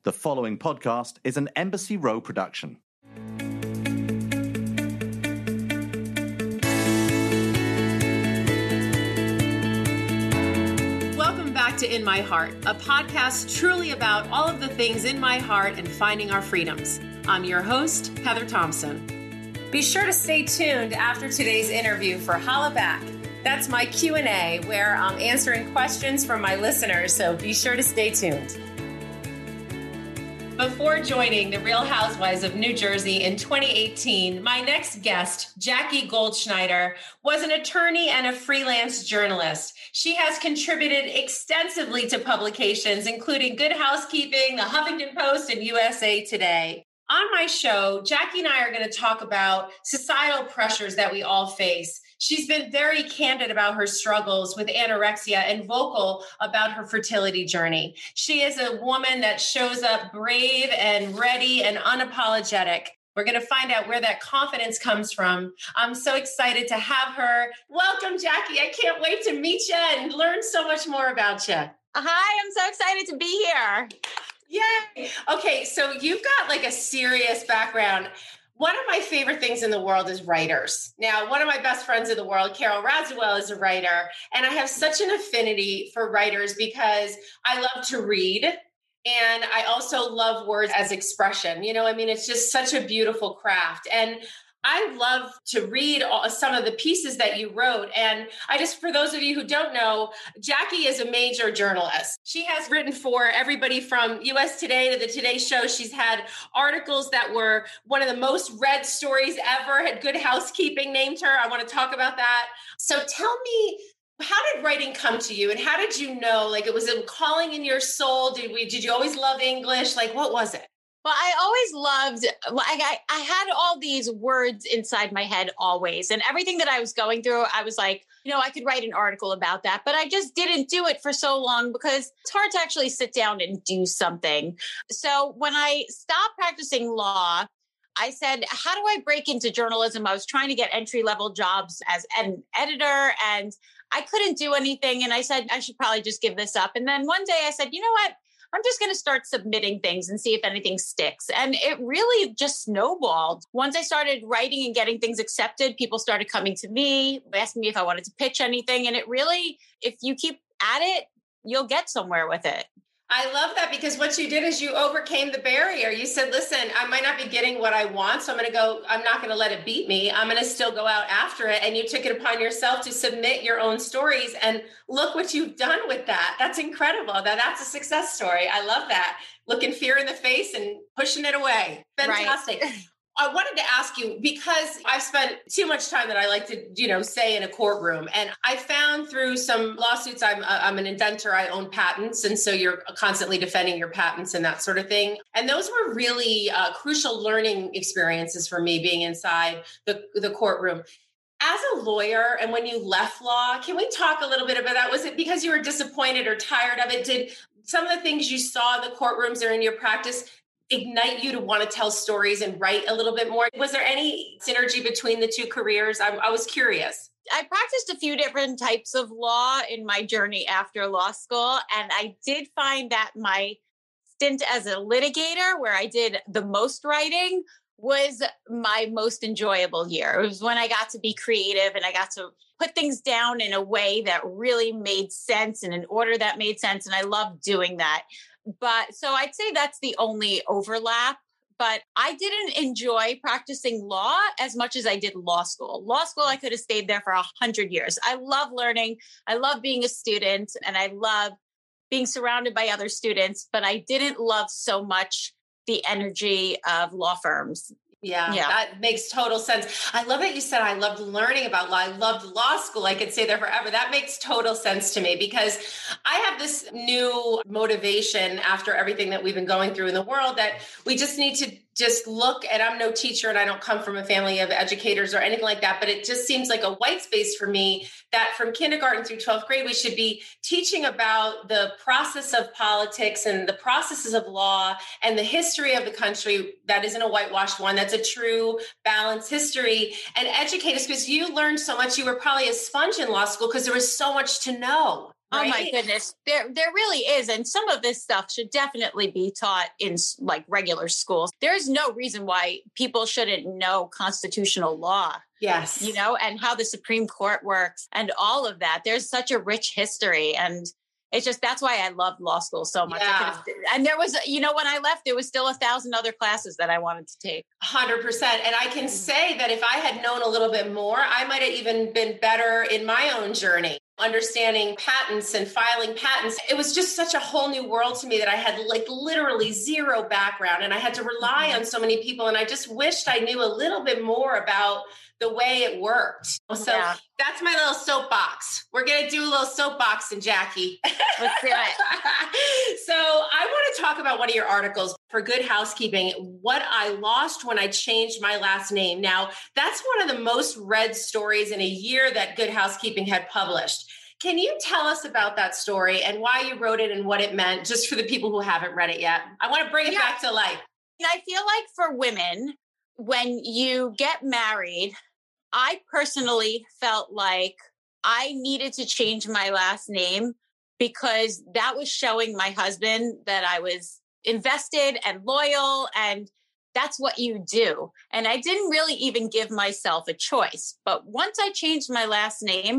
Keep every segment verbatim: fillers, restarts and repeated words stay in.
The following podcast is an Embassy Row production. Welcome back to In My Heart, a podcast truly about all of the things in my heart and finding our freedoms. I'm your host, Heather Thompson. Be sure to stay tuned after today's interview for Holla Back. That's my Q and A where I'm answering questions from my listeners, so be sure to stay tuned. Before joining the Real Housewives of New Jersey in twenty eighteen, my next guest, Jackie Goldschneider, was an attorney and a freelance journalist. She has contributed extensively to publications, including Good Housekeeping, The Huffington Post, and U S A Today. On my show, Jackie and I are going to talk about societal pressures that we all face. She's been very candid about her struggles with anorexia and vocal about her fertility journey. She is a woman that shows up brave and ready and unapologetic. We're going to find out where that confidence comes from. I'm so excited to have her. Welcome, Jackie. I can't wait to meet you and learn so much more about you. Hi, I'm so excited to be here. Yay. Okay, so you've got like a serious background. One of my favorite things in the world is writers. Now, one of my best friends in the world, Carol Radziwill, is a writer. And I have such an affinity for writers because I love to read. And I also love words as expression. You know, I mean, it's just such a beautiful craft. And I love to read all, some of the pieces that you wrote. And I just, for those of you who don't know, Jackie is a major journalist. She has written for everybody from U S Today to the Today Show. She's had articles that were one of the most read stories ever. Had Good Housekeeping named her. I want to talk about that. So tell me, how did writing come to you? And how did you know, like, it was a calling in your soul? Did we, did you always love English? Like, what was it? Well, I always loved, like, I, I had all these words inside my head always. And everything that I was going through, I was like, you know, I could write an article about that. But I just didn't do it for so long because it's hard to actually sit down and do something. So when I stopped practicing law, I said, how do I break into journalism? I was trying to get entry-level jobs as an editor, and I couldn't do anything. And I said, I should probably just give this up. And then one day I said, you know what? I'm just going to start submitting things and see if anything sticks. And it really just snowballed. Once I started writing and getting things accepted, people started coming to me, asking me if I wanted to pitch anything. And it really, if you keep at it, you'll get somewhere with it. I love that because what you did is you overcame the barrier. You said, listen, I might not be getting what I want, so I'm going to go, I'm not going to let it beat me. I'm going to still go out after it. And you took it upon yourself to submit your own stories. And look what you've done with that. That's incredible. That that's a success story. I love that. Looking fear in the face and pushing it away. Fantastic. Right. I wanted to ask you, because I've spent too much time that I like to, you know, say in a courtroom. And I found through some lawsuits, I'm, I'm an inventor, I own patents. And so you're constantly defending your patents and that sort of thing. And those were really uh, crucial learning experiences for me being inside the, the courtroom. As a lawyer, and when you left law, can we talk a little bit about that? Was it because you were disappointed or tired of it? Did some of the things you saw in the courtrooms or in your practice ignite you to want to tell stories and write a little bit more? Was there any synergy between the two careers? I, I was curious. I practiced a few different types of law in my journey after law school. And I did find that my stint as a litigator, where I did the most writing, was my most enjoyable year. It was when I got to be creative and I got to put things down in a way that really made sense, in an order that made sense. And I loved doing that. But so I'd say that's the only overlap. But I didn't enjoy practicing law as much as I did law school. Law school, I could have stayed there for a hundred years. I love learning. I love being a student, and I love being surrounded by other students. But I didn't love so much the energy of law firms. Yeah, yeah, that makes total sense. I love that you said, I loved learning about law. I loved law school. I could stay there forever. That makes total sense to me because I have this new motivation after everything that we've been going through in the world that we just need to just look, and I'm no teacher and I don't come from a family of educators or anything like that, but it just seems like a white space for me that from kindergarten through twelfth grade, we should be teaching about the process of politics and the processes of law and the history of the country that isn't a whitewashed one, that's a true balanced history, and educate us because you learned so much. You were probably a sponge in law school because there was so much to know. Oh right? my goodness. There there really is. And some of this stuff should definitely be taught in like regular schools. There's no reason why people shouldn't know constitutional law. Yes. You know, and how the Supreme Court works and all of that. There's such a rich history. And it's just, that's why I loved law school so much. Yeah. I could've, and there was, you know, when I left, there was still a thousand other classes that I wanted to take. one hundred percent. And I can say that if I had known a little bit more, I might have even been better in my own journey, understanding patents and filing patents. It was just such a whole new world to me that I had like literally zero background and I had to rely on so many people. And I just wished I knew a little bit more about the way it worked. So yeah. That's my little soapbox. We're going to do a little soapboxing, Jackie. Let's do it. So I want to talk about one of your articles for Good Housekeeping, what I lost when I changed my last name. Now, that's one of the most read stories in a year that Good Housekeeping had published. Can you tell us about that story and why you wrote it and what it meant, just for the people who haven't read it yet? I want to bring it yeah. back to life. I feel like for women, when you get married, I personally felt like I needed to change my last name because that was showing my husband that I was invested and loyal, and that's what you do. And I didn't really even give myself a choice. But once I changed my last name,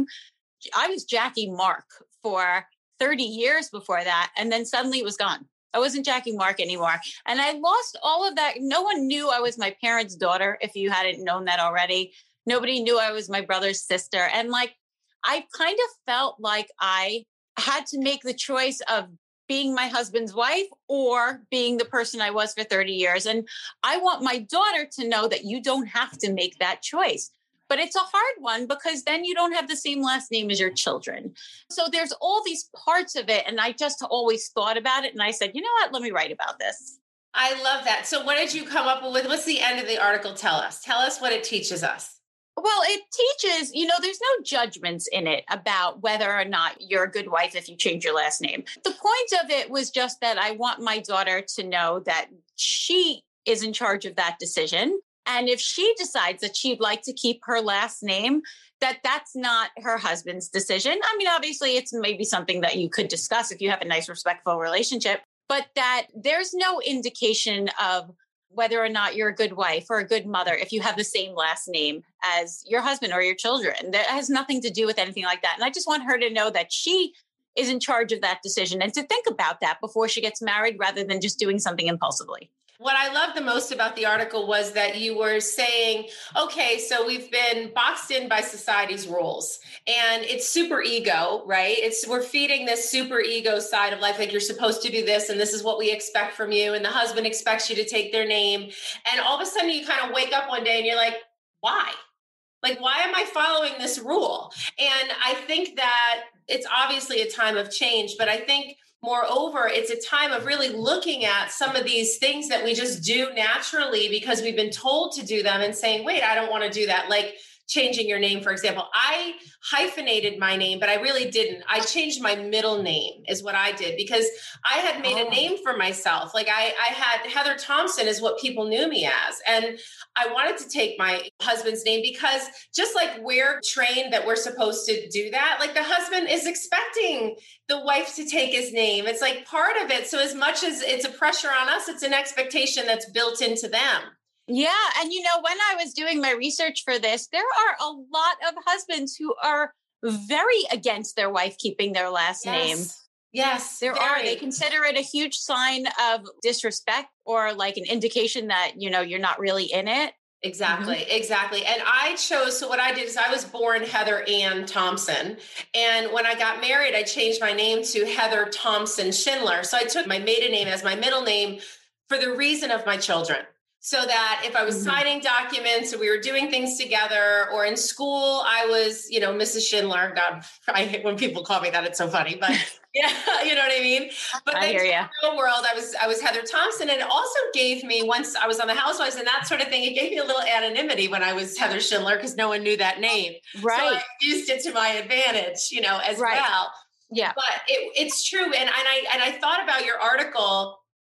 I was Jackie Mark for thirty years before that. And then suddenly it was gone. I wasn't Jackie Mark anymore. And I lost all of that. No one knew I was my parents' daughter, if you hadn't known that already. Nobody knew I was my brother's sister. And like, I kind of felt like I had to make the choice of being my husband's wife or being the person I was for thirty years. And I want my daughter to know that you don't have to make that choice. But it's a hard one because then you don't have the same last name as your children. So there's all these parts of it. And I just always thought about it. And I said, you know what, let me write about this. I love that. So what did you come up with? What's the end of the article tell us? Tell us what it teaches us. Well, it teaches, you know, there's no judgments in it about whether or not you're a good wife if you change your last name. The point of it was just that I want my daughter to know that she is in charge of that decision. And if she decides that she'd like to keep her last name, that that's not her husband's decision. I mean, obviously, it's maybe something that you could discuss if you have a nice, respectful relationship, but that there's no indication of whether or not you're a good wife or a good mother if you have the same last name as your husband or your children. That has nothing to do with anything like that. And I just want her to know that she is in charge of that decision and to think about that before she gets married rather than just doing something impulsively. What I loved the most about the article was that you were saying, okay, so we've been boxed in by society's rules and it's super ego, right? It's we're feeding this super ego side of life. Like you're supposed to do this and this is what we expect from you. And the husband expects you to take their name. And all of a sudden you kind of wake up one day and you're like, why? Like, why am I following this rule? And I think that it's obviously a time of change, but I think moreover, it's a time of really looking at some of these things that we just do naturally because we've been told to do them and saying, wait, I don't want to do that. Like changing your name, for example. I hyphenated my name, but I really didn't. I changed my middle name is what I did because I had made oh. a name for myself. Like I, I had Heather Thompson is what people knew me as. And I wanted to take my husband's name because just like we're trained that we're supposed to do that, like the husband is expecting the wife to take his name. It's like part of it. So as much as it's a pressure on us, it's an expectation that's built into them. Yeah. And, you know, when I was doing my research for this, there are a lot of husbands who are very against their wife keeping their last yes. name. Yes, there very. are. They consider it a huge sign of disrespect or like an indication that, you know, you're not really in it. Exactly, mm-hmm. exactly. And I chose, so what I did is I was born Heather Ann Thompson. And when I got married, I changed my name to Heather Thompson Schindler. So I took my maiden name as my middle name for the reason of my children. So that if I was mm-hmm. signing documents or we were doing things together or in school, I was, you know, Missus Schindler. God, I hate when people call me that. It's so funny, but yeah, you know what I mean? But I then hear in you. the real world, I was, I was Heather Thompson. And it also gave me, once I was on the Housewives and that sort of thing, it gave me a little anonymity when I was Heather Schindler because no one knew that name. Right. So I used it to my advantage, you know, as right. well. Yeah. But it, it's true. And, and I, and I thought about your article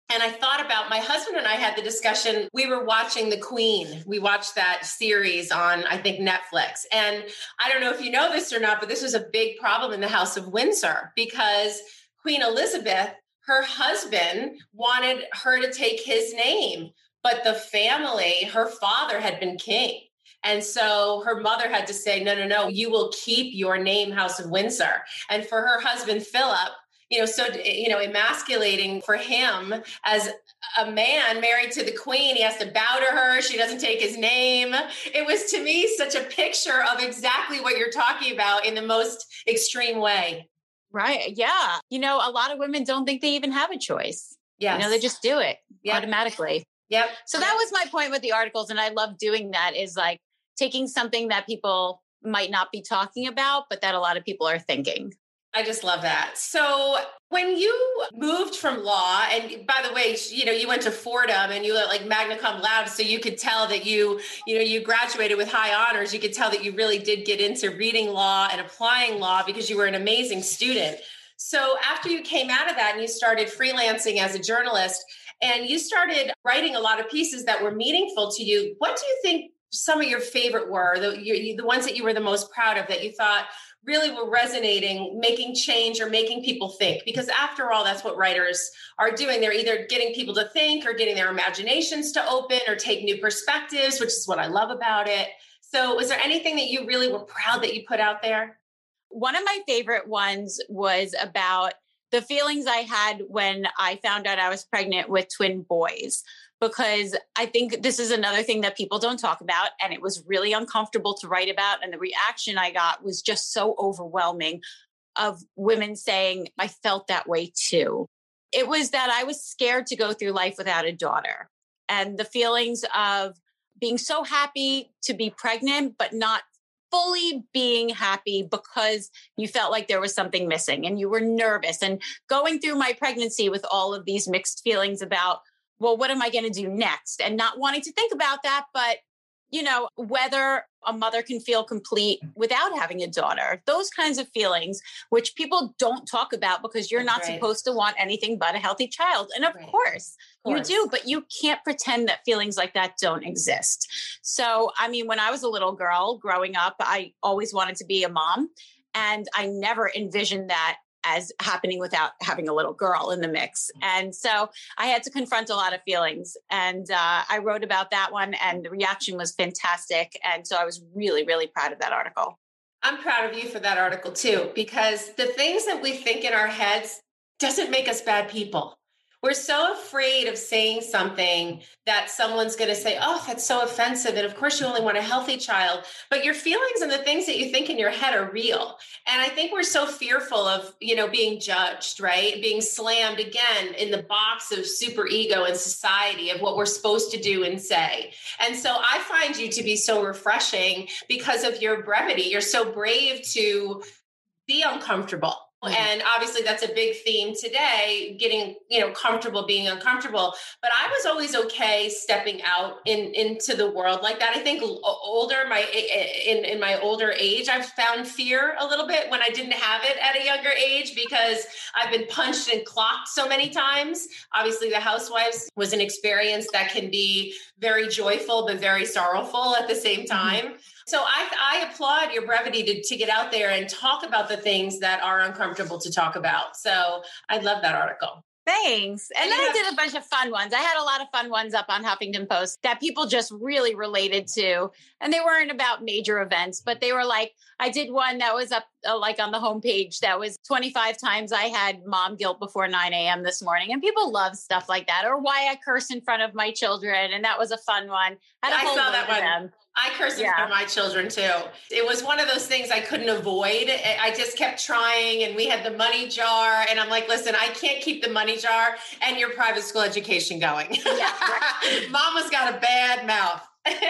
And I thought about my husband and I had the discussion. We were watching The Queen. We watched that series on, I think, Netflix. And I don't know if you know this or not, but this was a big problem in the House of Windsor because Queen Elizabeth, her husband wanted her to take his name, but the family, her father had been king. And so her mother had to say, no, no, no, you will keep your name, House of Windsor. And for her husband, Philip, you know, so, you know, emasculating for him as a man married to the queen. He has to bow to her. She doesn't take his name. It was, to me, such a picture of exactly what you're talking about in the most extreme way. Right. Yeah. You know, a lot of women don't think they even have a choice. Yeah. You know, they just do it yep. automatically. Yep. So that was my point with the articles. And I love doing that, is like taking something that people might not be talking about, but that a lot of people are thinking. I just love that. So when you moved from law, and by the way, you know, you went to Fordham and you were like magna cum laude, so you could tell that you, you know, you graduated with high honors. You could tell that you really did get into reading law and applying law because you were an amazing student. So after you came out of that and you started freelancing as a journalist and you started writing a lot of pieces that were meaningful to you, what do you think some of your favorite were, the, you, the ones that you were the most proud of, that you thought really were resonating, making change or making people think? Because after all, that's what writers are doing. They're either getting people to think or getting their imaginations to open or take new perspectives, which is what I love about it. So was there anything that you really were proud that you put out there? One of my favorite ones was about the feelings I had when I found out I was pregnant with twin boys, because I think this is another thing that people don't talk about. And it was really uncomfortable to write about. And the reaction I got was just so overwhelming, of women saying, I felt that way too. It was that I was scared to go through life without a daughter, and the feelings of being so happy to be pregnant, but not fully being happy because you felt like there was something missing and you were nervous, and going through my pregnancy with all of these mixed feelings about, well, what am I going to do next? And not wanting to think about that, but, you know, whether a mother can feel complete without having a daughter, those kinds of feelings, which people don't talk about because you're That's not right. supposed to want anything but a healthy child. And of, right. course, of course, you do, but you can't pretend that feelings like that don't exist. So, I mean, when I was a little girl growing up, I always wanted to be a mom, and I never envisioned that as happening without having a little girl in the mix. And so I had to confront a lot of feelings, and uh, I wrote about that one, and the reaction was fantastic. And so I was really, really proud of that article. I'm proud of you for that article too, because the things that we think in our heads doesn't make us bad people. We're so afraid of saying something that someone's going to say, oh, that's so offensive. And of course, you only want a healthy child. But your feelings and the things that you think in your head are real. And I think we're so fearful of, you know, being judged, right? Being slammed again in the box of super ego in society of what we're supposed to do and say. And so I find you to be so refreshing because of your brevity. You're so brave to be uncomfortable. Mm-hmm. And obviously that's a big theme today, getting, you know, comfortable being uncomfortable. But I was always okay stepping out in, into the world like that. I think older, my in, in my older age, I've found fear a little bit when I didn't have it at a younger age, because I've been punched and clocked so many times. Obviously, The Housewives was an experience that can be very joyful, but very sorrowful at the same time. Mm-hmm. So I, I applaud your brevity to, to get out there and talk about the things that are uncomfortable to talk about. So I love that article. Thanks. And, and then I did a bunch of fun ones. I had a lot of fun ones up on Huffington Post that people just really related to. And they weren't about major events, but they were like, I did one that was up uh, like on the homepage that was twenty-five times I had mom guilt before nine a.m. this morning. And people love stuff like that, or why I curse in front of my children. And that was a fun one. I, had a I whole saw that one. Them. I curse in yeah. front of my children too. It was one of those things I couldn't avoid. I just kept trying, and we had the money jar, and I'm like, listen, I can't keep the money jar and your private school education going. Yeah, right. Mama's got a bad mouth.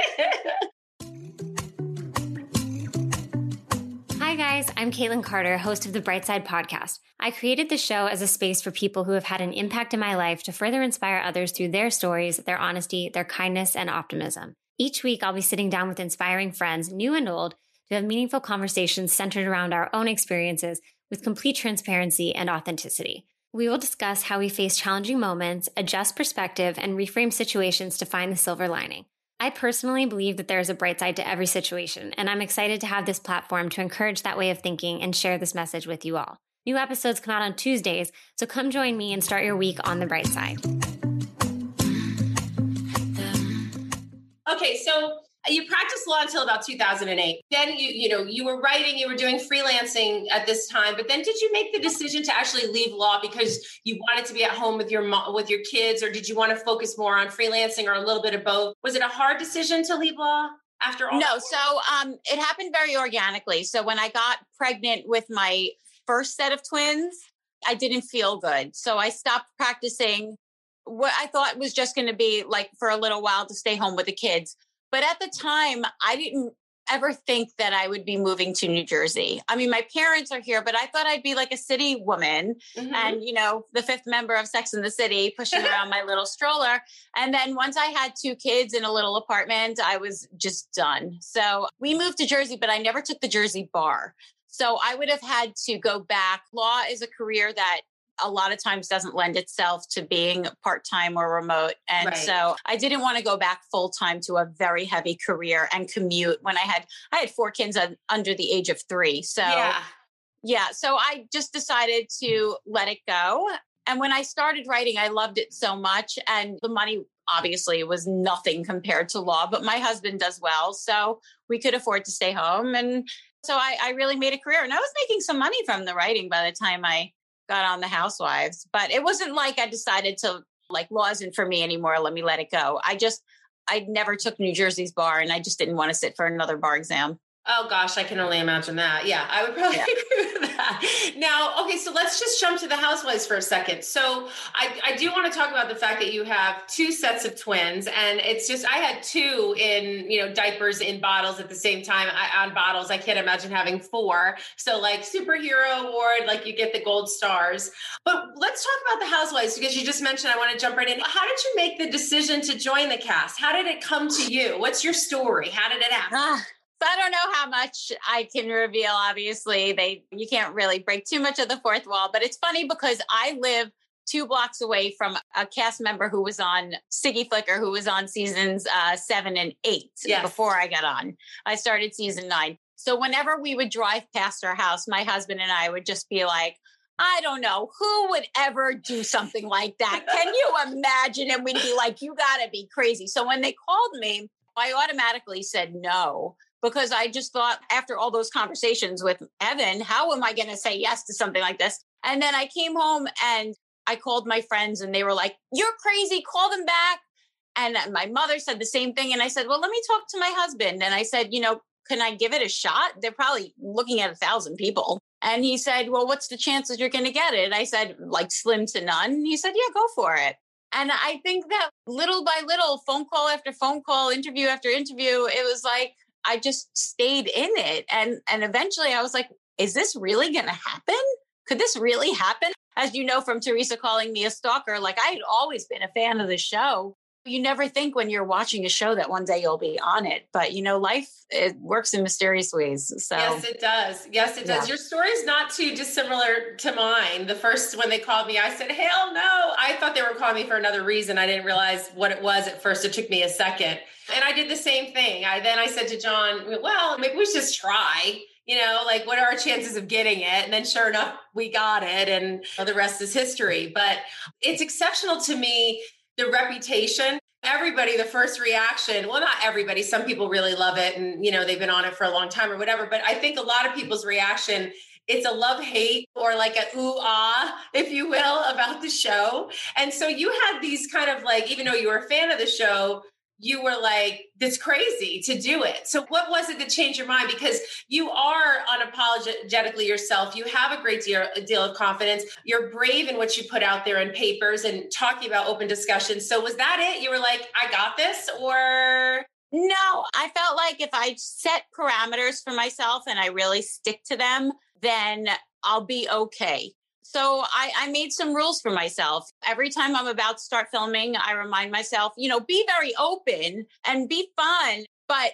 Hi guys, I'm Caitlin Carter, host of the Brightside Podcast. I created the show as a space for people who have had an impact in my life to further inspire others through their stories, their honesty, their kindness, and optimism. Each week, I'll be sitting down with inspiring friends, new and old, to have meaningful conversations centered around our own experiences with complete transparency and authenticity. We will discuss how we face challenging moments, adjust perspective, and reframe situations to find the silver lining. I personally believe that there is a bright side to every situation, and I'm excited to have this platform to encourage that way of thinking and share this message with you all. New episodes come out on Tuesdays, so come join me and start your week on the bright side. Okay, so you practiced law until about two thousand eight. Then you, you know, you were writing, you were doing freelancing at this time, but then did you make the decision to actually leave law because you wanted to be at home with your mom, with your kids, or did you want to focus more on freelancing or a little bit of both? Was it a hard decision to leave law after all? No, so um, it happened very organically. So when I got pregnant with my first set of twins, I didn't feel good. So I stopped practicing what I thought was just going to be like for a little while to stay home with the kids. But at the time, I didn't ever think that I would be moving to New Jersey. I mean, my parents are here, but I thought I'd be like a city woman mm-hmm. and, you know, the fifth member of Sex and the City pushing around my little stroller. And then once I had two kids in a little apartment, I was just done. So we moved to Jersey, but I never took the Jersey bar. So I would have had to go back. Law is a career that a lot of times doesn't lend itself to being part-time or remote. And right. so I didn't want to go back full-time to a very heavy career and commute when I had, I had four kids under the age of three. So yeah. yeah. So I just decided to let it go. And when I started writing, I loved it so much. And the money obviously was nothing compared to law, but my husband does well. So we could afford to stay home. And so I, I really made a career, and I was making some money from the writing by the time I got on the Housewives, but it wasn't like I decided to like law isn't for me anymore. Let me let it go. I just, I never took New Jersey's bar, and I just didn't want to sit for another bar exam. Oh gosh, I can only imagine that. Yeah, I would probably yeah. agree with that. Now, okay, so let's just jump to the Housewives for a second. So I, I do want to talk about the fact that you have two sets of twins, and it's just, I had two in, you know, diapers in bottles at the same time I, on bottles. I can't imagine having four. So like superhero award, like you get the gold stars. But let's talk about the Housewives, because you just mentioned, I want to jump right in. How did you make the decision to join the cast? How did it come to you? What's your story? How did it happen? Ah. So I don't know how much I can reveal. Obviously, they you can't really break too much of the fourth wall. But it's funny because I live two blocks away from a cast member who was on Siggy Flicker, who was on seasons uh, seven and eight yes. before I got on. I started season nine. So whenever we would drive past our house, my husband and I would just be like, I don't know, who would ever do something like that? Can you imagine? And we'd be like, you got to be crazy. So when they called me, I automatically said no. Because I just thought after all those conversations with Evan, how am I going to say yes to something like this? And then I came home and I called my friends and they were like, you're crazy, call them back. And my mother said the same thing. And I said, well, let me talk to my husband. And I said, you know, can I give it a shot? They're probably looking at a thousand people. And he said, well, what's the chances you're going to get it? I said, like slim to none. And he said, yeah, go for it. And I think that little by little, phone call after phone call, interview after interview, it was like, I just stayed in it. And, and eventually I was like, is this really going to happen? Could this really happen? As you know, from Teresa calling me a stalker, like I had always been a fan of the show. You never think when you're watching a show that one day you'll be on it. But, you know, life, it works in mysterious ways. So yes, it does. Yes, it does. Yeah. Your story is not too dissimilar to mine. The first, when they called me, I said, hell no. I thought they were calling me for another reason. I didn't realize what it was at first. It took me a second. And I did the same thing. I Then I said to John, well, maybe we should just try. You know, like what are our chances of getting it? And then sure enough, we got it. And the rest is history. But it's exceptional to me, the reputation. Everybody, the first reaction, well, not everybody. Some people really love it. And, you know, they've been on it for a long time or whatever. But I think a lot of people's reaction, it's a love-hate or like a ooh-ah, if you will, about the show. And so you had these kind of like, even though you were a fan of the show, you were like, that's crazy to do it. So what was it that changed your mind? Because you are unapologetically yourself. You have a great deal, a deal of confidence. You're brave in what you put out there in papers and talking about open discussions. So was that it? You were like, I got this? Or... No, I felt like if I set parameters for myself and I really stick to them, then I'll be okay. So I, I made some rules for myself. Every time I'm about to start filming, I remind myself, you know, be very open and be fun, but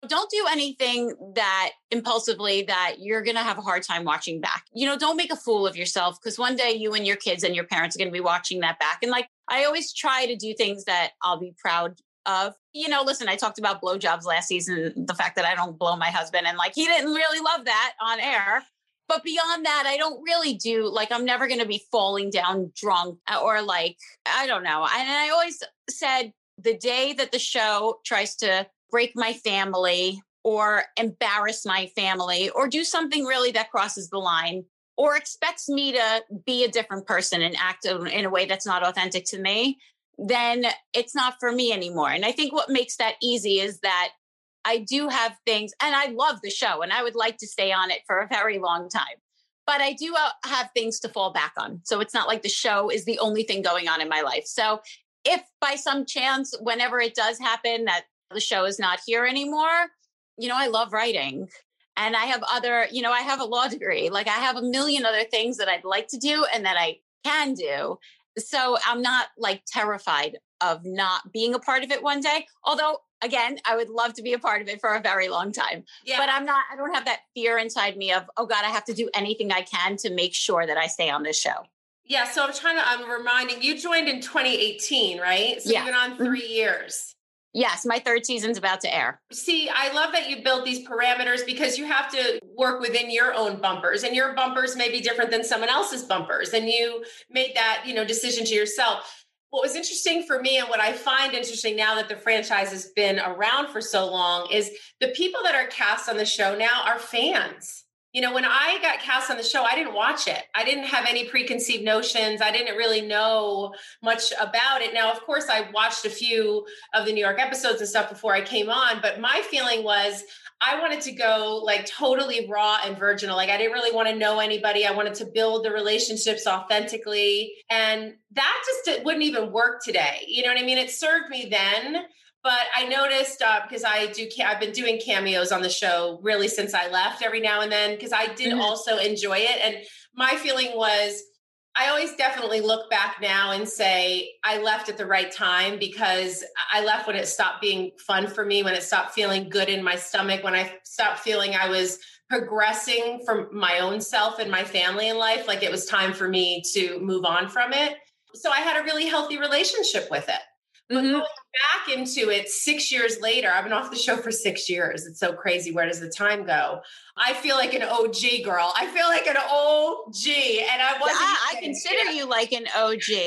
don't do anything that impulsively that you're going to have a hard time watching back. You know, don't make a fool of yourself, because one day you and your kids and your parents are going to be watching that back. And like, I always try to do things that I'll be proud of. You know, listen, I talked about blowjobs last season, the fact that I don't blow my husband, and like, he didn't really love that on air. But beyond that, I don't really do, like, I'm never going to be falling down drunk or like, I don't know. And I always said the day that the show tries to break my family or embarrass my family or do something really that crosses the line or expects me to be a different person and act in a way that's not authentic to me, then it's not for me anymore. And I think what makes that easy is that I do have things, and I love the show and I would like to stay on it for a very long time, but I do have things to fall back on. So it's not like the show is the only thing going on in my life. So if by some chance, whenever it does happen that the show is not here anymore, you know, I love writing and I have other, you know, I have a law degree. Like I have a million other things that I'd like to do and that I can do. So I'm not like terrified of not being a part of it one day. Although, again, I would love to be a part of it for a very long time. Yeah. But I'm not, I don't have that fear inside me of, oh God, I have to do anything I can to make sure that I stay on this show. Yeah. So I'm trying to, I'm reminding you joined in twenty eighteen, right? So yeah. You've been on three mm-hmm. years. Yes, my third season's about to air. See, I love that you build these parameters because you have to work within your own bumpers, and your bumpers may be different than someone else's bumpers. And you made that, you know, decision to yourself. What was interesting for me and what I find interesting now that the franchise has been around for so long is the people that are cast on the show now are fans. You know, when I got cast on the show, I didn't watch it. I didn't have any preconceived notions. I didn't really know much about it. Now, of course, I watched a few of the New York episodes and stuff before I came on, but my feeling was I wanted to go like totally raw and virginal. Like I didn't really want to know anybody. I wanted to build the relationships authentically. And that just it wouldn't even work today. You know what I mean? It served me then. But I noticed uh, because I do, I've been doing cameos on the show really since I left every now and then, because I did mm-hmm. also enjoy it. And my feeling was, I always definitely look back now and say, I left at the right time, because I left when it stopped being fun for me, when it stopped feeling good in my stomach, when I stopped feeling I was progressing from my own self and my family in life. Like it was time for me to move on from it. So I had a really healthy relationship with it. But mm-hmm. going back into it six years later, I've been off the show for six years. It's so crazy. Where does the time go? I feel like an O G girl. I feel like an O G. And I wasn't. Yeah, I consider yeah. you like an O G.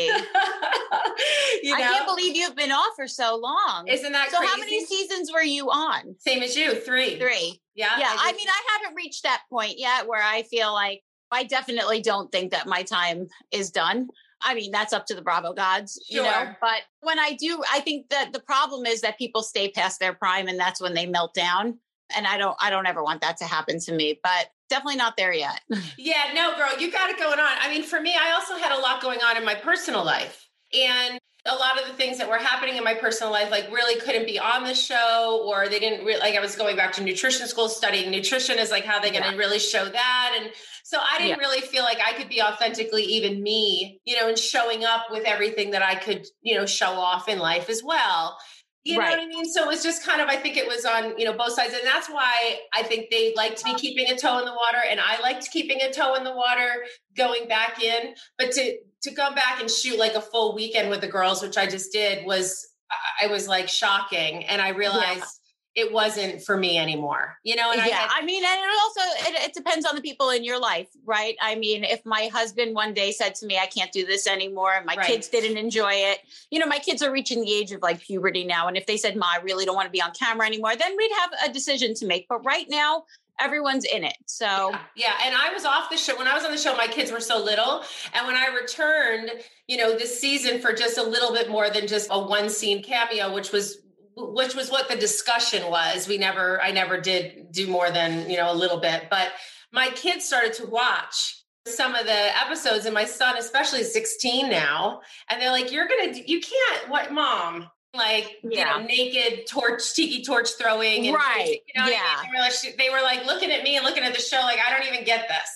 you know? I can't believe you've been off for so long. Isn't that so crazy? How many seasons were you on? Same as you, three. Three. Yeah. Yeah. I, I mean, I haven't reached that point yet where I feel like I definitely don't think that my time is done. I mean, that's up to the Bravo gods, sure. you know, but when I do, I think that the problem is that people stay past their prime and that's when they melt down. And I don't, I don't ever want that to happen to me, but definitely not there yet. Yeah, no, girl, you got it going on. I mean, for me, I also had a lot going on in my personal life, and a lot of the things that were happening in my personal life, like really couldn't be on the show, or they didn't really, like I was going back to nutrition school, studying nutrition is like, how they going to yeah. really show that. And so I didn't yeah. really feel like I could be authentically even me, you know, and showing up with everything that I could, you know, show off in life as well. You right. know what I mean? So it was just kind of, I think it was on, you know, both sides. And that's why I think they liked me keeping a toe in the water, and I liked keeping a toe in the water, going back in. But to, to come back and shoot like a full weekend with the girls, which I just did, was, I was like shocking. And I realized yeah. it wasn't for me anymore, you know? And yeah, I, had- I mean, and it also, it, it depends on the people in your life, right? I mean, if my husband one day said to me, I can't do this anymore, and my right. kids didn't enjoy it, you know, my kids are reaching the age of like puberty now. And if they said, Ma, I really don't want to be on camera anymore, then we'd have a decision to make. But right now, everyone's in it. So yeah. yeah. And I was off the show. When I was on the show, my kids were so little. And when I returned, you know, this season for just a little bit more than just a one scene cameo, which was which was what the discussion was. We never, I never did do more than, you know, a little bit, but my kids started to watch some of the episodes, and my son, especially, is sixteen now. And they're like, you're going to, you can't, what, Mom? Like, yeah. you know, naked torch, tiki torch throwing. And, right. You know yeah. I mean? they, were like, they were like looking at me and looking at the show like, I don't even get this.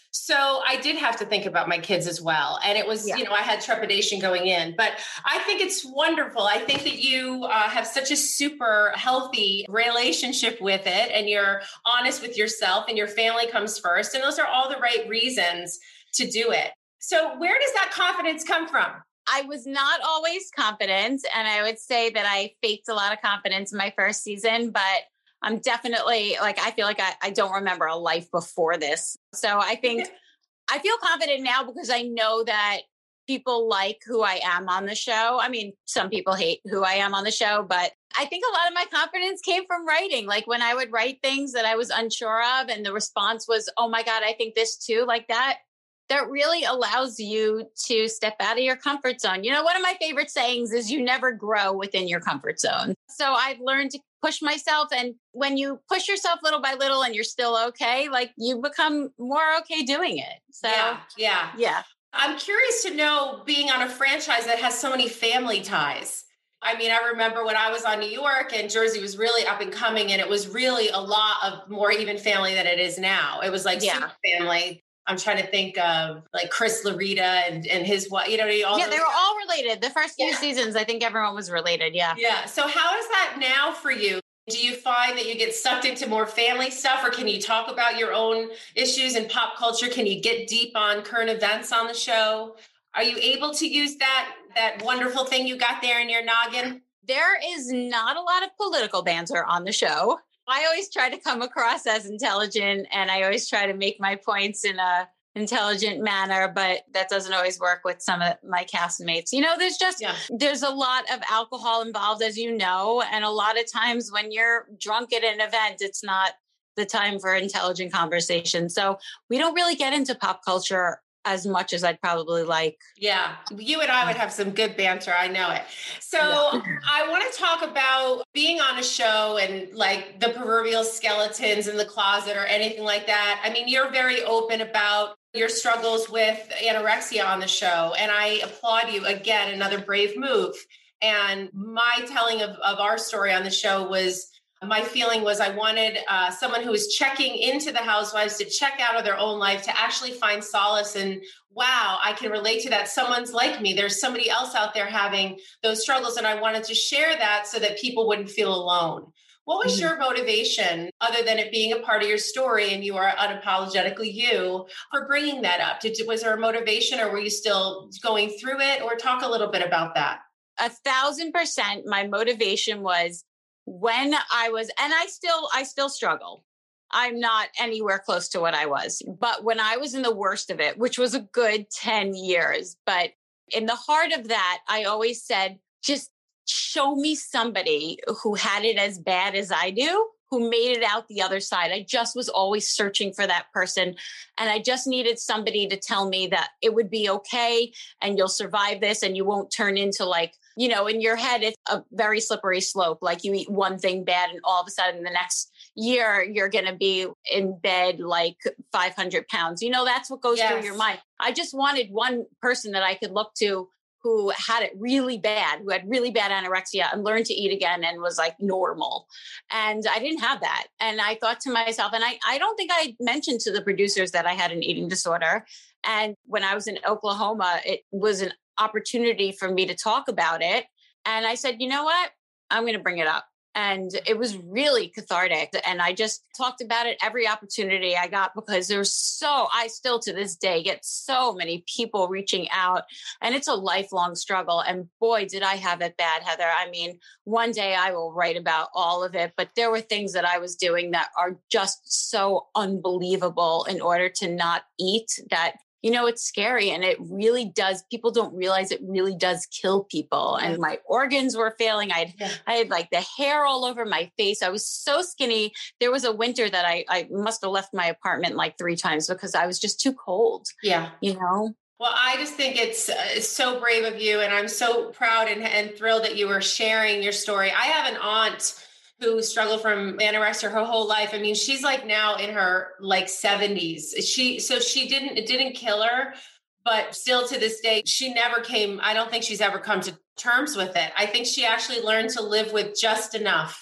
So I did have to think about my kids as well. And it was, yeah. you know, I had trepidation going in, but I think it's wonderful. I think that you uh, have such a super healthy relationship with it, and you're honest with yourself, and your family comes first. And those are all the right reasons to do it. So where does that confidence come from? I was not always confident. And I would say that I faked a lot of confidence in my first season, but I'm definitely like, I feel like I, I don't remember a life before this. So I think I feel confident now because I know that people like who I am on the show. I mean, some people hate who I am on the show, but I think a lot of my confidence came from writing. Like when I would write things that I was unsure of and the response was, oh my God, I think this too, like that. That really allows you to step out of your comfort zone. You know, one of my favorite sayings is you never grow within your comfort zone. So I've learned to push myself. And when you push yourself little by little and you're still okay, like you become more okay doing it. So yeah, yeah. yeah. I'm curious to know, being on a franchise that has so many family ties. I mean, I remember when I was on New York and Jersey was really up and coming, and it was really a lot of more even family than it is now. It was like yeah. super family. I'm trying to think of like Chris Larita and, and his wife, you know, all yeah, those- they were all related. The first few yeah. seasons, I think everyone was related. Yeah. Yeah. So how is that now for you? Do you find that you get sucked into more family stuff, or can you talk about your own issues in pop culture? Can you get deep on current events on the show? Are you able to use that, that wonderful thing you got there in your noggin? There is not a lot of political banter on the show. I always try to come across as intelligent, and I always try to make my points in a intelligent manner, but that doesn't always work with some of my castmates. You know, there's just, yeah. there's a lot of alcohol involved, as you know, and a lot of times when you're drunk at an event, it's not the time for intelligent conversation. So we don't really get into pop culture as much as I'd probably like. Yeah. You and I would have some good banter. I know it. So yeah. I want to talk about being on a show and like the proverbial skeletons in the closet or anything like that. I mean, you're very open about your struggles with anorexia on the show. And I applaud you. Again, another brave move. And my telling of, of our story on the show was, my feeling was I wanted uh, someone who was checking into the Housewives to check out of their own life, to actually find solace in, wow, I can relate to that. Someone's like me. There's somebody else out there having those struggles. And I wanted to share that so that people wouldn't feel alone. What was mm-hmm. your motivation, other than it being a part of your story and you are unapologetically you, for bringing that up? Did, was there a motivation, or were you still going through it? Or talk a little bit about that. A thousand percent. My motivation was, when I was, and I still, I still struggle. I'm not anywhere close to what I was, but when I was in the worst of it, which was a good ten years, but in the heart of that, I always said, just show me somebody who had it as bad as I do, who made it out the other side. I just was always searching for that person. And I just needed somebody to tell me that it would be okay and you'll survive this and you won't turn into, like, you know, in your head, it's a very slippery slope. Like you eat one thing bad and all of a sudden the next year you're going to be in bed like five hundred pounds. You know, that's what goes yes. through your mind. I just wanted one person that I could look to who had it really bad, who had really bad anorexia and learned to eat again and was like normal. And I didn't have that. And I thought to myself, and I, I don't think I mentioned to the producers that I had an eating disorder. And when I was in Oklahoma, it was an opportunity for me to talk about it. And I said, you know what? I'm going to bring it up. And it was really cathartic. And I just talked about it every opportunity I got, because there's so, I still to this day get so many people reaching out, and it's a lifelong struggle. And boy, did I have it bad, Heather. I mean, one day I will write about all of it, but there were things that I was doing that are just so unbelievable in order to not eat, that, you know, it's scary. And it really does. People don't realize it really does kill people. Yeah. And my organs were failing. I had, yeah. I had like the hair all over my face. I was so skinny. There was a winter that I, I must have left my apartment like three times because I was just too cold. Yeah. You know? Well, I just think it's, uh, it's so brave of you. And I'm so proud and, and thrilled that you were sharing your story. I have an aunt who struggled from anorexia her whole life. I mean, she's like now in her like seventies. She, so she didn't, it didn't kill her, but still to this day, she never came, I don't think she's ever come to terms with it. I think she actually learned to live with just enough,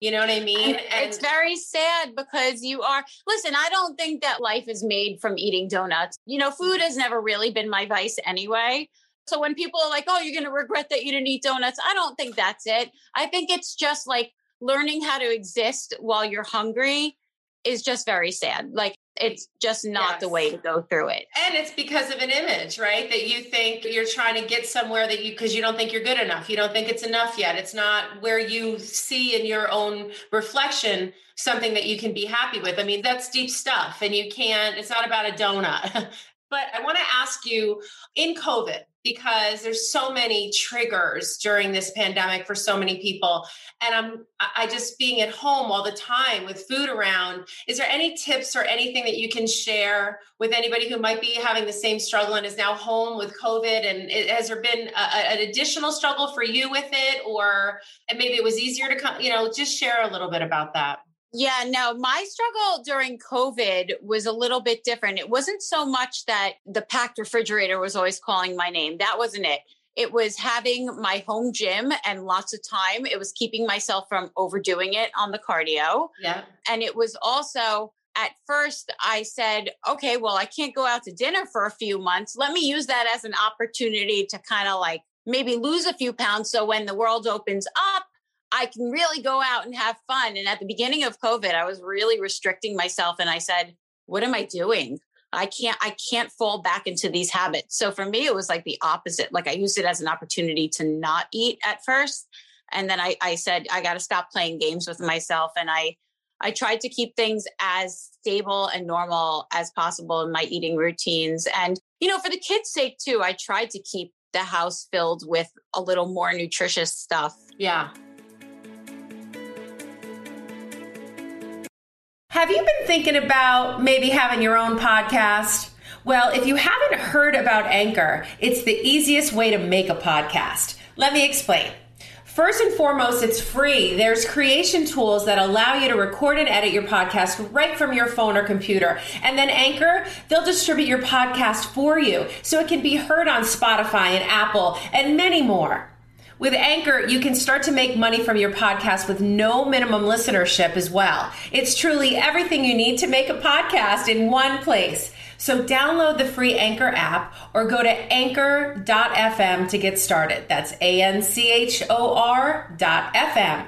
You know what I mean? And and it's very sad because you are, listen, I don't think that life is made from eating donuts. You know, food has never really been my vice anyway. So when people are like, oh, you're going to regret that you didn't eat donuts, I don't think that's it. I think it's just like learning how to exist while you're hungry is just very sad. Like, it's just not yes. the way to go through it. And it's because of an image, right? That you think you're trying to get somewhere that you, because you don't think you're good enough. You don't think it's enough yet. It's not where you see in your own reflection something that you can be happy with. I mean, that's deep stuff, and you can't, it's not about a donut. But I want to ask you, in COVID, because there's so many triggers during this pandemic for so many people. And I'm, I just being at home all the time with food around, is there any tips or anything that you can share with anybody who might be having the same struggle and is now home with COVID? And it, has there been a, an additional struggle for you with it? Or and maybe it was easier to come, you know, just share a little bit about that. Yeah, no, my struggle during COVID was a little bit different. It wasn't so much that the packed refrigerator was always calling my name. That wasn't it. It was having my home gym and lots of time. It was keeping myself from overdoing it on the cardio. Yeah. And it was also, at first I said, okay, well, I can't go out to dinner for a few months. Let me use that as an opportunity to kind of like maybe lose a few pounds. So when the world opens up, I can really go out and have fun. And at the beginning of COVID, I was really restricting myself. And I said, what am I doing? I can't, I can't fall back into these habits. So for me, it was like the opposite. Like I used it as an opportunity to not eat at first. And then I, I said, I got to stop playing games with myself. And I, I tried to keep things as stable and normal as possible in my eating routines. And, you know, for the kids' sake too, I tried to keep the house filled with a little more nutritious stuff. Yeah. Have you been thinking about maybe having your own podcast? Well, if you haven't heard about Anchor, it's the easiest way to make a podcast. Let me explain. First and foremost, it's free. There's creation tools that allow you to record and edit your podcast right from your phone or computer. And then Anchor, they'll distribute your podcast for you so it can be heard on Spotify and Apple and many more. With Anchor, you can start to make money from your podcast with no minimum listenership as well. It's truly everything you need to make a podcast in one place. So download the free Anchor app or go to anchor dot f m to get started. That's A N C H O R dot F M.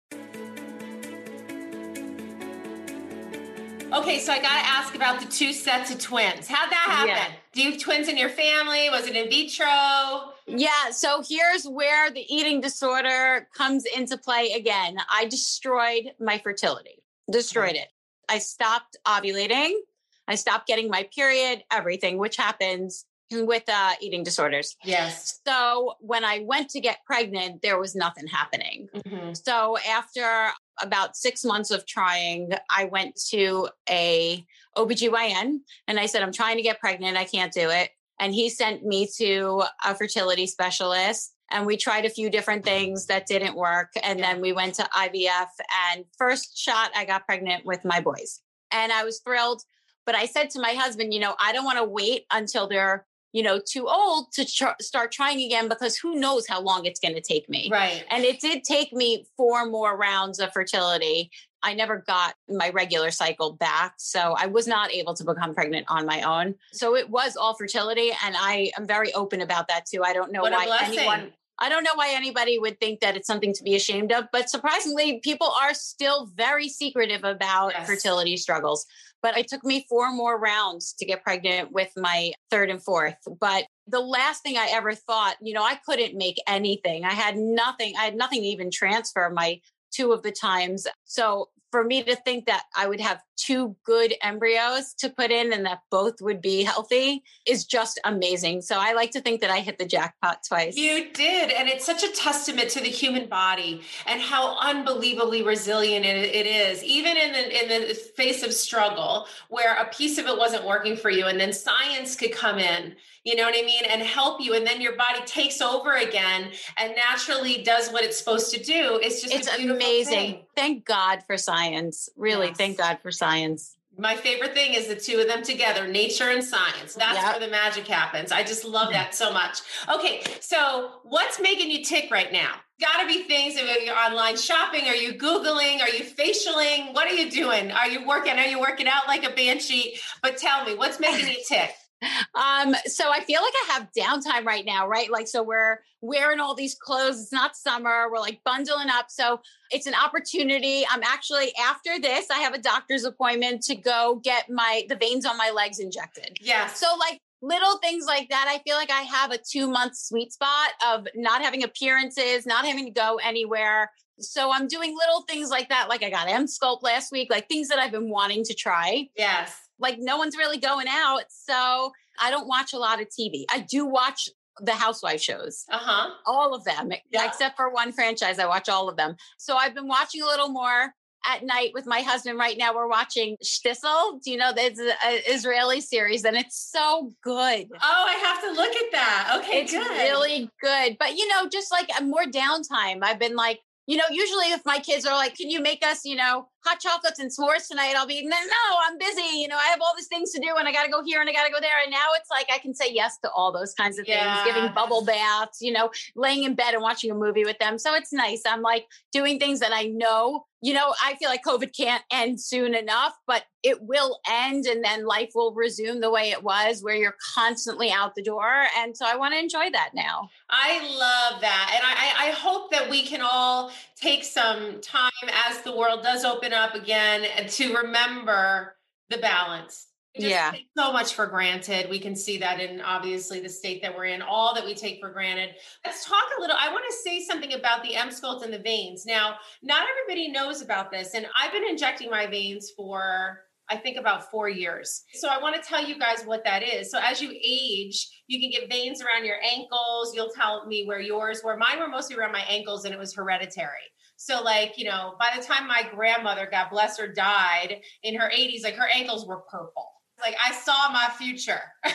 Okay, so I got to ask about the two sets of twins. How'd that happen? Yeah. Do you have twins in your family? Was it in vitro? Yeah, so here's where the eating disorder comes into play again. I destroyed my fertility, destroyed it. I stopped ovulating. I stopped getting my period, everything, which happens with uh, eating disorders. Yes. So when I went to get pregnant, there was nothing happening. Mm-hmm. So after about six months of trying, I went to a O B G Y N and I said, I'm trying to get pregnant. I can't do it. And he sent me to a fertility specialist and we tried a few different things that didn't work. And then we went to I V F and first shot, I got pregnant with my boys and I was thrilled. But I said to my husband, you know, I don't want to wait until they're, you know, too old to tr- start trying again, because who knows how long it's going to take me. Right. And it did take me four more rounds of fertility. I never got my regular cycle back. So I was not able to become pregnant on my own. So it was all fertility. And I am very open about that too. I don't know what why anyone, I don't know why anybody would think that it's something to be ashamed of, but surprisingly, people are still very secretive about yes. fertility struggles. But it took me four more rounds to get pregnant with my third and fourth. But the last thing I ever thought, you know, I couldn't make anything. I had nothing. I had nothing to even transfer my two of the times. So for me to think that I would have two good embryos to put in and that both would be healthy is just amazing. So I like to think that I hit the jackpot twice. You did. And it's such a testament to the human body and how unbelievably resilient it, it is, even in the, in the face of struggle, where a piece of it wasn't working for you. And then science could come in, you know what I mean, and help you. And then your body takes over again and naturally does what it's supposed to do. It's just it's a beautiful amazing. thing. Thank God for science. Really, yes. Thank God for science. My favorite thing is the two of them together, nature and science. That's yep. where the magic happens. I just love that so much. Okay, so what's making you tick right now? Got to be things that you're online shopping. Are you Googling? Are you facialing? What are you doing? Are you working? Are you working out like a banshee? But tell me, what's making you tick? Um, so I feel like I have downtime right now, right? Like, so we're wearing all these clothes. It's not summer. We're like bundling up. So it's an opportunity. I'm actually, after this, I have a doctor's appointment to go get my, the veins on my legs injected. Yeah. So like little things like that. I feel like I have a two month sweet spot of not having appearances, not having to go anywhere. So I'm doing little things like that. Like I got Emsculpt last week, like things that I've been wanting to try. Yes. Like no one's really going out. So I don't watch a lot of T V. I do watch the housewife shows, uh-huh. all of them, yeah. except for one franchise. I watch all of them. So I've been watching a little more at night with my husband. Right now we're watching Shtisel. Do you know that it's an Israeli series and it's so good. Oh, I have to look at that. Okay, it's good. really good. But you know, just like a more downtime, I've been like, you know, usually if my kids are like, can you make us, you know, hot chocolates and s'mores tonight? I'll be, no, no, I'm busy. You know, I have all these things to do and I got to go here and I got to go there. And now it's like, I can say yes to all those kinds of yeah. things, giving bubble baths, you know, laying in bed and watching a movie with them. So it's nice. I'm like doing things that I know, you know, I feel like COVID can't end soon enough, but it will end and then life will resume the way it was where you're constantly out the door. And so I want to enjoy that now. I love that. And I, I hope that we can all take some time as the world does open up again to remember the balance. We just yeah. take so much for granted. We can see that in obviously the state that we're in, all that we take for granted. Let's talk a little. I want to say something about the Emsculpt and the veins. Now, not everybody knows about this. And I've been injecting my veins for, I think, about four years. So I want to tell you guys what that is. So as you age, you can get veins around your ankles. You'll tell me where yours were. Mine were mostly around my ankles and it was hereditary. So like, you know, by the time my grandmother, God bless her, died in her eighties, like her ankles were purple. Like I saw my future and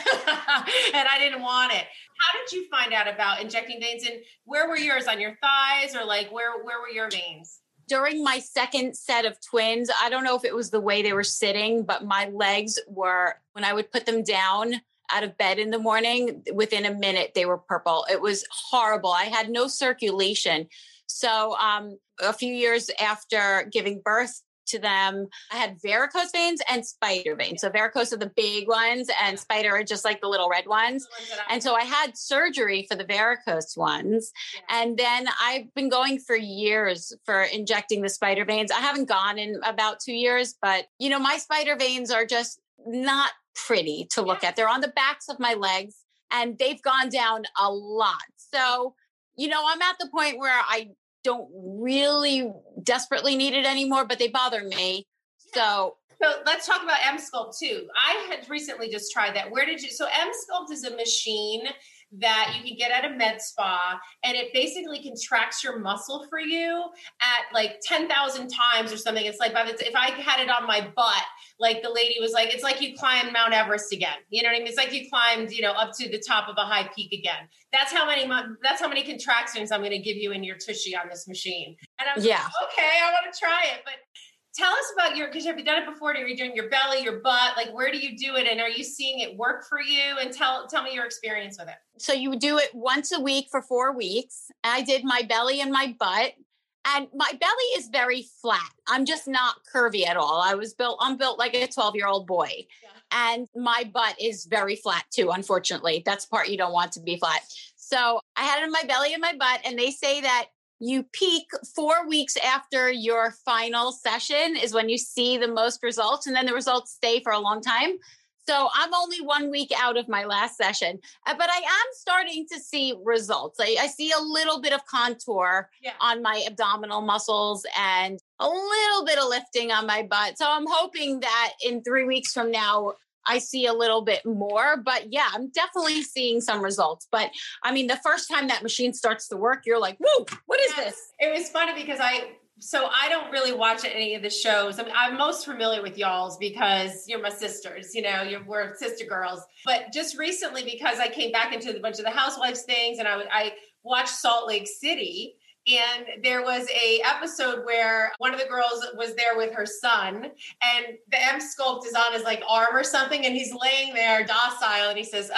I didn't want it. How did you find out about injecting veins and where were yours, on your thighs or like where, where were your veins? During my second set of twins, I don't know if it was the way they were sitting, but my legs were, when I would put them down out of bed in the morning, within a minute, they were purple. It was horrible. I had no circulation. So um, a few years after giving birth to them, I had varicose veins and spider veins. So varicose are the big ones and spider are just like the little red ones. And so I had surgery for the varicose ones. And then I've been going for years for injecting the spider veins. I haven't gone in about two years, but you know, my spider veins are just not pretty to look at. They're on the backs of my legs and they've gone down a lot. So, you know, I'm at the point where I don't really desperately need it anymore, but they bother me. So, so let's talk about Emsculpt too. I had recently just tried that. Where did you, so Emsculpt is a machine that you can get at a med spa and it basically contracts your muscle for you at like ten thousand times or something. It's like, by the, if I had it on my butt, like the lady was like, it's like you climbed Mount Everest again. You know what I mean? It's like you climbed, you know, up to the top of a high peak again. That's how many, that's how many contractions I'm going to give you in your tushy on this machine. And I'm yeah. like, okay, I want to try it. But tell us about your, because have you done it before? Are you doing your belly, your butt? Like, where do you do it? And are you seeing it work for you? And tell, tell me your experience with it. So you do it once a week for four weeks. I did my belly and my butt. And my belly is very flat. I'm just not curvy at all. I was built, I'm built like a twelve year old boy. Yeah. And my butt is very flat too, unfortunately. That's the part you don't want to be flat. So I had it in my belly and my butt. And they say that you peak four weeks after your final session is when you see the most results. And then the results stay for a long time. So I'm only one week out of my last session, uh, but I am starting to see results. I, I see a little bit of contour yeah. on my abdominal muscles and a little bit of lifting on my butt. So I'm hoping that in three weeks from now, I see a little bit more, but yeah, I'm definitely seeing some results. But I mean, the first time that machine starts to work, you're like, whoa, what is yes. this? It was funny because I, so I don't really watch any of the shows. I mean, I'm most familiar with y'all's because you're my sisters, you know, you're, we're sister girls. But just recently, because I came back into a bunch of the Housewives things and I, I watched Salt Lake City. And there was a episode where one of the girls was there with her son and the Emsculpt is on his like arm or something. And he's laying there docile and he says, oh,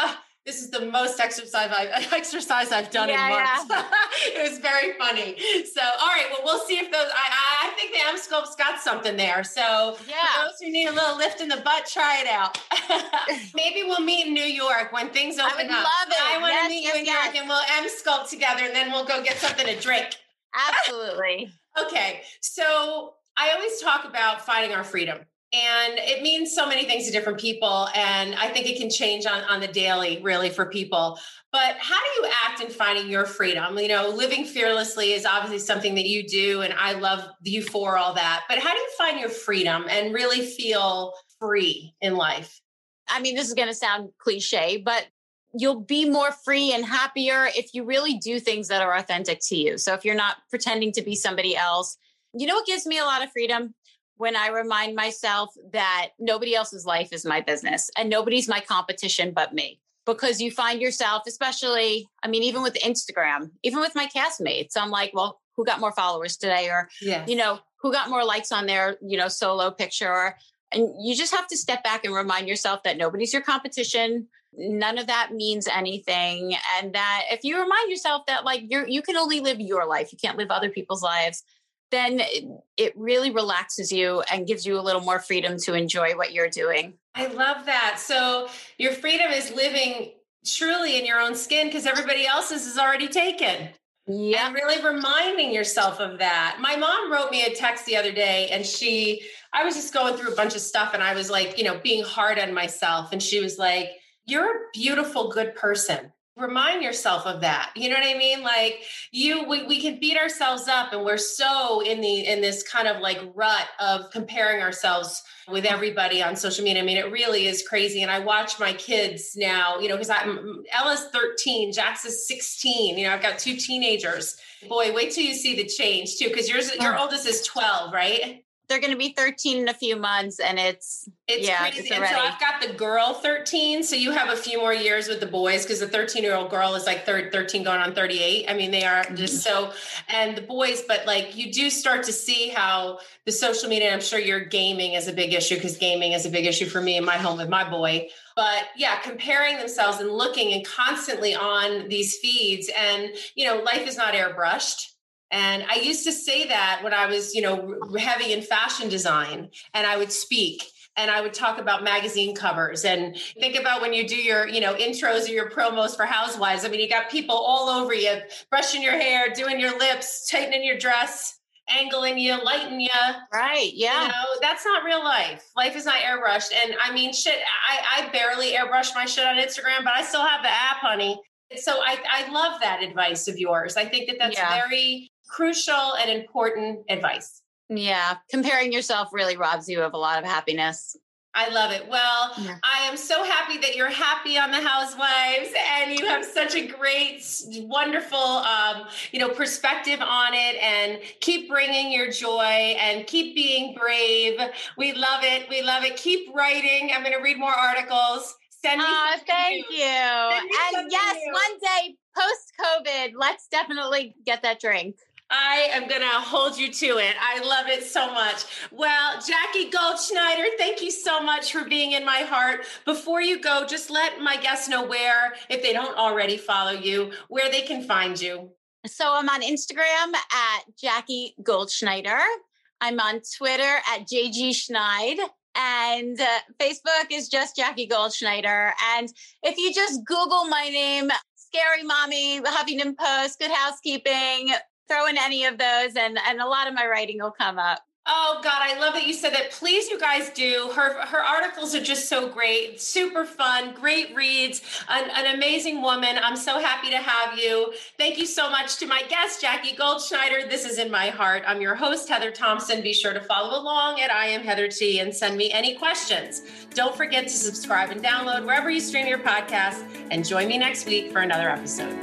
This is the most exercise I've, exercise I've done Yeah, in months. Yeah. It was very funny. So, all right, well, we'll see if those, I, I think the Emsculpt's got something there. So Yeah. for those who need a little lift in the butt, try it out. Maybe we'll meet in New York when things open up. I would up. love it. I want to yes, meet yes, you in New yes. York and we'll Emsculpt together and then we'll go get something to drink. Absolutely. Okay, so I always talk about finding our freedom. And it means so many things to different people. And I think it can change on, on the daily, really, for people. But how do you act in finding your freedom? You know, living fearlessly is obviously something that you do. And I love you for all that. But how do you find your freedom and really feel free in life? I mean, this is going to sound cliche, but you'll be more free and happier if you really do things that are authentic to you. So if you're not pretending to be somebody else, you know what gives me a lot of freedom? When I remind myself that nobody else's life is my business and nobody's my competition but me. Because you find yourself, especially, I mean, even with Instagram, even with my castmates, I'm like, well, who got more followers today? Or, yes. you know, who got more likes on their, you know, solo picture? Or, and you just have to step back and remind yourself that nobody's your competition. None of that means anything. And that if you remind yourself that like you're, you can only live your life, you can't live other people's lives, then it, it really relaxes you and gives you a little more freedom to enjoy what you're doing. I love that. So your freedom is living truly in your own skin because everybody else's is already taken. Yeah. And really reminding yourself of that. My mom wrote me a text the other day and she, I was just going through a bunch of stuff and I was like, you know, being hard on myself. And she was like, you're a beautiful, good person. Remind yourself of that. You know what I mean? Like you, we, we can beat ourselves up and we're so in the, in this kind of like rut of comparing ourselves with everybody on social media. I mean, it really is crazy. And I watch my kids now, you know, because I'm Ella's thirteen, Jax is sixteen. You know, I've got two teenagers. Boy, wait till you see the change too. Cause yours, your oldest is twelve, right? They're going to be thirteen in a few months and it's, it's yeah, crazy. it's And already. so I've got the girl thirteen. So you have a few more years with the boys because the thirteen year old girl is like thirteen going on thirty-eight. I mean, they are just so, and the boys, but like you do start to see how the social media, I'm sure your gaming is a big issue because gaming is a big issue for me in my home with my boy. But yeah, comparing themselves and looking and constantly on these feeds and, you know, life is not airbrushed. And I used to say that when I was, you know, heavy in fashion design and I would speak and I would talk about magazine covers and think about when you do your, you know, intros or your promos for Housewives. I mean, you got people all over you, brushing your hair, doing your lips, tightening your dress, angling you, lighting you. Right. Yeah. You know, that's not real life. Life is not airbrushed. And I mean, shit, I, I barely airbrush my shit on Instagram, but I still have the app, honey. So I, I love that advice of yours. I think that that's Yeah. very crucial and important advice. Yeah. Comparing yourself really robs you of a lot of happiness. I love it. Well, Yeah. I am so happy that you're happy on the Housewives and you have such a great, wonderful, um, you know, perspective on it and keep bringing your joy and keep being brave. We love it. We love it. Keep writing. I'm going to read more articles. Send me Oh, something thank new. you. Send me And something yes, new. one day post-COVID, let's definitely get that drink. I am going to hold you to it. I love it so much. Well, Jackie Goldschneider, thank you so much for being in my heart. Before you go, just let my guests know where, if they don't already follow you, where they can find you. So I'm on Instagram at Jackie Goldschneider. I'm on Twitter at J G Schneid. And uh, Facebook is just Jackie Goldschneider. And if you just Google my name, Scary Mommy, Huffington Post, Good Housekeeping, throw in any of those and, and a lot of my writing will come up. Oh God, I love that you said that. Please, you guys do. Her her articles are just so great, super fun, great reads, an, an amazing woman. I'm so happy to have you. Thank you so much to my guest, Jackie Goldschneider. This is In My Heart. I'm your host, Heather Thompson. Be sure to follow along at I Am Heather T and send me any questions. Don't forget to subscribe and download wherever you stream your podcast and join me next week for another episode.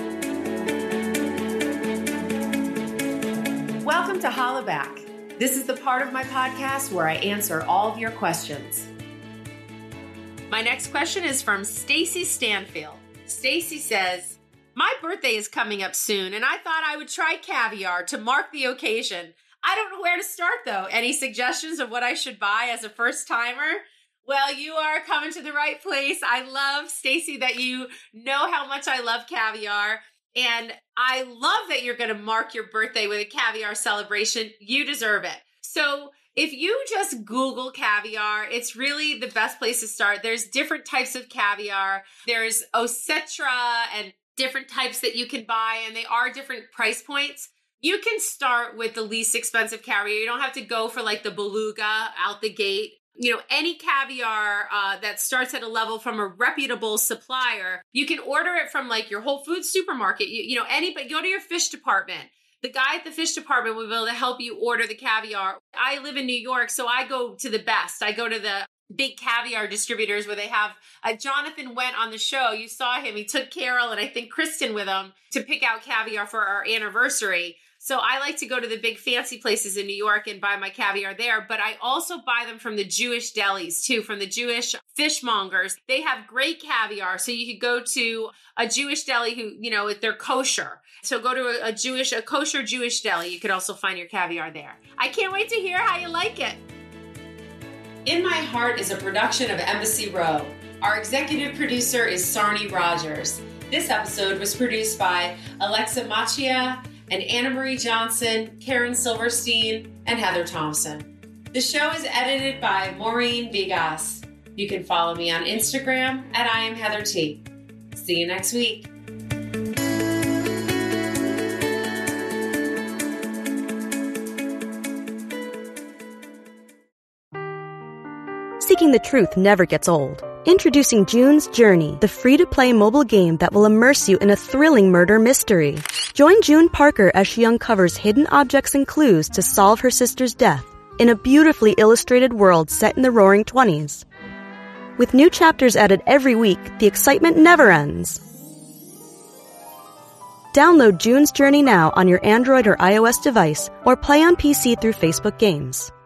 Welcome to Hollaback. This is the part of my podcast where I answer all of your questions. My next question is from Stacy Stanfield. Stacy says, my birthday is coming up soon, and I thought I would try caviar to mark the occasion. I don't know where to start, though. Any suggestions of what I should buy as a first timer? Well, you are coming to the right place. I love, Stacey, that you know how much I love caviar. And I love that you're going to mark your birthday with a caviar celebration. You deserve it. So if you just Google caviar, it's really the best place to start. There's different types of caviar. There's Osetra and different types that you can buy, and they are different price points. You can start with the least expensive caviar. You don't have to go for like the beluga out the gate. You know, any caviar uh, that starts at a level from a reputable supplier, you can order it from like your Whole Foods supermarket. You, you know, anybody, go to your fish department. The guy at the fish department will be able to help you order the caviar. I live in New York, so I go to the best. I go to the big caviar distributors where they have, uh, Jonathan went on the show. You saw him. He took Carol and I think Kristen with him to pick out caviar for our anniversary. So I like to go to the big fancy places in New York and buy my caviar there. But I also buy them from the Jewish delis too, from the Jewish fishmongers. They have great caviar. So you could go to a Jewish deli who, you know, they're kosher. So go to a, a Jewish, a kosher Jewish deli. You could also find your caviar there. I can't wait to hear how you like it. In My Heart is a production of Embassy Row. Our executive producer is Sarni Rogers. This episode was produced by Alexa Machia and Anna Marie Johnson, Karen Silverstein, and Heather Thompson. The show is edited by Maureen Vigas. You can follow me on Instagram at I am Heather T. See you next week. Seeking the truth never gets old. Introducing June's Journey, the free-to-play mobile game that will immerse you in a thrilling murder mystery. Join June Parker as she uncovers hidden objects and clues to solve her sister's death in a beautifully illustrated world set in the Roaring Twenties. With new chapters added every week, the excitement never ends. Download June's Journey now on your Android or iOS device, or play on P C through Facebook Games.